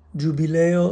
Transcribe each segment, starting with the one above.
Giubileo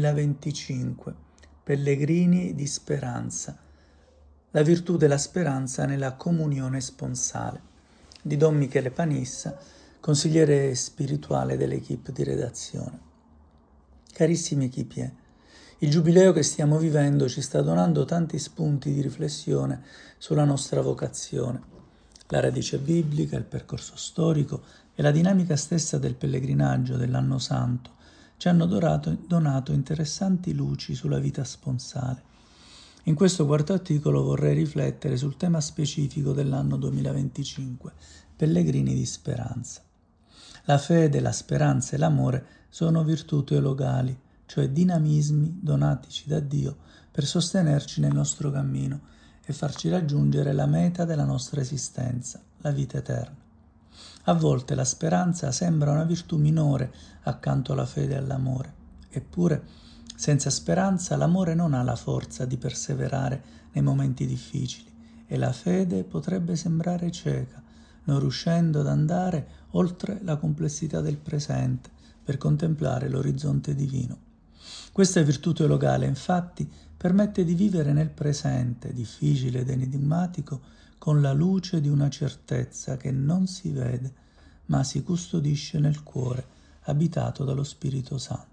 2025. Pellegrini di speranza. La virtù della speranza nella comunione sponsale. Di Don Michele Panissa, consigliere spirituale dell'equipe di redazione. Carissimi equipier, il giubileo che stiamo vivendo ci sta donando tanti spunti di riflessione sulla nostra vocazione. La radice biblica, il percorso storico e la dinamica stessa del pellegrinaggio dell'anno santo ci hanno donato interessanti luci sulla vita sponsale. In questo quarto articolo vorrei riflettere sul tema specifico dell'anno 2025, pellegrini di speranza. La fede, la speranza e l'amore sono virtù teologali, cioè dinamismi donatici da Dio per sostenerci nel nostro cammino e farci raggiungere la meta della nostra esistenza, la vita eterna. A volte la speranza sembra una virtù minore accanto alla fede e all'amore, eppure senza speranza l'amore non ha la forza di perseverare nei momenti difficili e la fede potrebbe sembrare cieca, non riuscendo ad andare oltre la complessità del presente per contemplare l'orizzonte divino. Questa virtù teologale, infatti, permette di vivere nel presente, difficile ed enigmatico, con la luce di una certezza che non si vede, ma si custodisce nel cuore, abitato dallo Spirito Santo.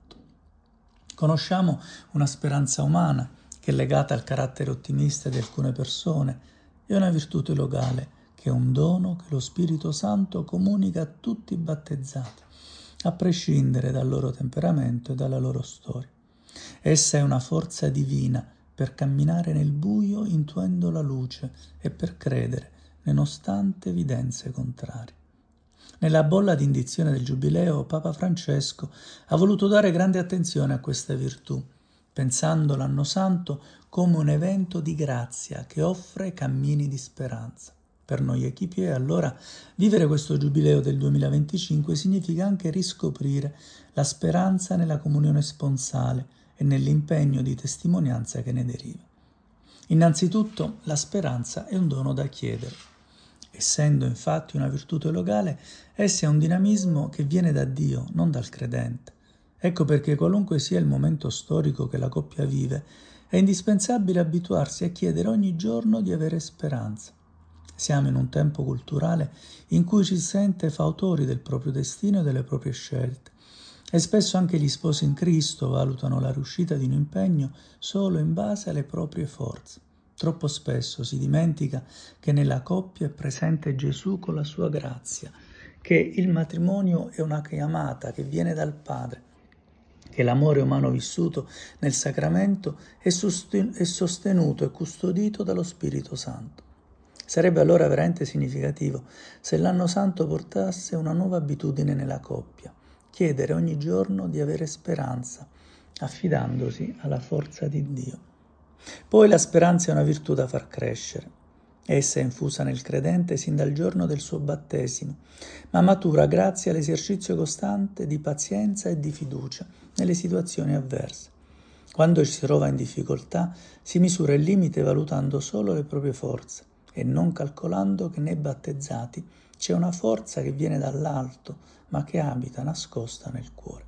Conosciamo una speranza umana che è legata al carattere ottimista di alcune persone e una virtù teologale che è un dono che lo Spirito Santo comunica a tutti i battezzati, a prescindere dal loro temperamento e dalla loro storia. Essa è una forza divina per camminare nel buio intuendo la luce e per credere, nonostante evidenze contrarie. Nella bolla di indizione del Giubileo, Papa Francesco ha voluto dare grande attenzione a questa virtù, pensando l'anno santo come un evento di grazia che offre cammini di speranza. Per noi equipier, allora, vivere questo Giubileo del 2025 significa anche riscoprire la speranza nella comunione sponsale e nell'impegno di testimonianza che ne deriva. Innanzitutto, la speranza è un dono da chiedere. Essendo infatti una virtù teologale, essa è un dinamismo che viene da Dio, non dal credente. Ecco perché qualunque sia il momento storico che la coppia vive, è indispensabile abituarsi a chiedere ogni giorno di avere speranza. Siamo in un tempo culturale in cui ci si sente fautori del proprio destino e delle proprie scelte, e spesso anche gli sposi in Cristo valutano la riuscita di un impegno solo in base alle proprie forze. Troppo spesso si dimentica che nella coppia è presente Gesù con la sua grazia, che il matrimonio è una chiamata che viene dal Padre, che l'amore umano vissuto nel sacramento è sostenuto e custodito dallo Spirito Santo. Sarebbe allora veramente significativo se l'anno santo portasse una nuova abitudine nella coppia, chiedere ogni giorno di avere speranza, affidandosi alla forza di Dio. Poi la speranza è una virtù da far crescere. Essa è infusa nel credente sin dal giorno del suo battesimo, ma matura grazie all'esercizio costante di pazienza e di fiducia nelle situazioni avverse. Quando ci si trova in difficoltà, si misura il limite valutando solo le proprie forze e non calcolando che nei battezzati c'è una forza che viene dall'alto, ma che abita nascosta nel cuore.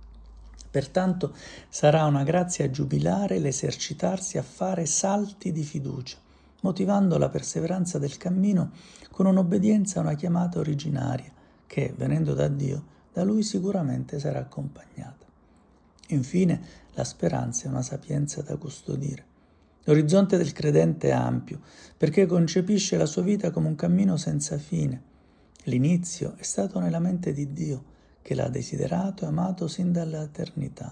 Pertanto sarà una grazia giubilare l'esercitarsi a fare salti di fiducia, motivando la perseveranza del cammino con un'obbedienza a una chiamata originaria che, venendo da Dio, da Lui sicuramente sarà accompagnata. Infine, la speranza è una sapienza da custodire. L'orizzonte del credente è ampio, perché concepisce la sua vita come un cammino senza fine. L'inizio è stato nella mente di Dio, che l'ha desiderato e amato sin dall'eternità.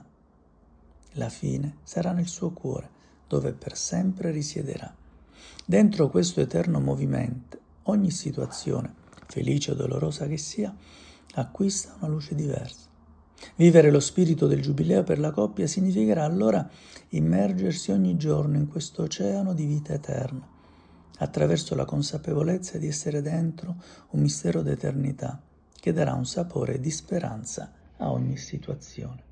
La fine sarà nel suo cuore, dove per sempre risiederà. Dentro questo eterno movimento, ogni situazione, felice o dolorosa che sia, acquista una luce diversa. Vivere lo spirito del Giubileo per la coppia significherà allora immergersi ogni giorno in questo oceano di vita eterna, attraverso la consapevolezza di essere dentro un mistero d'eternità che darà un sapore di speranza a ogni situazione.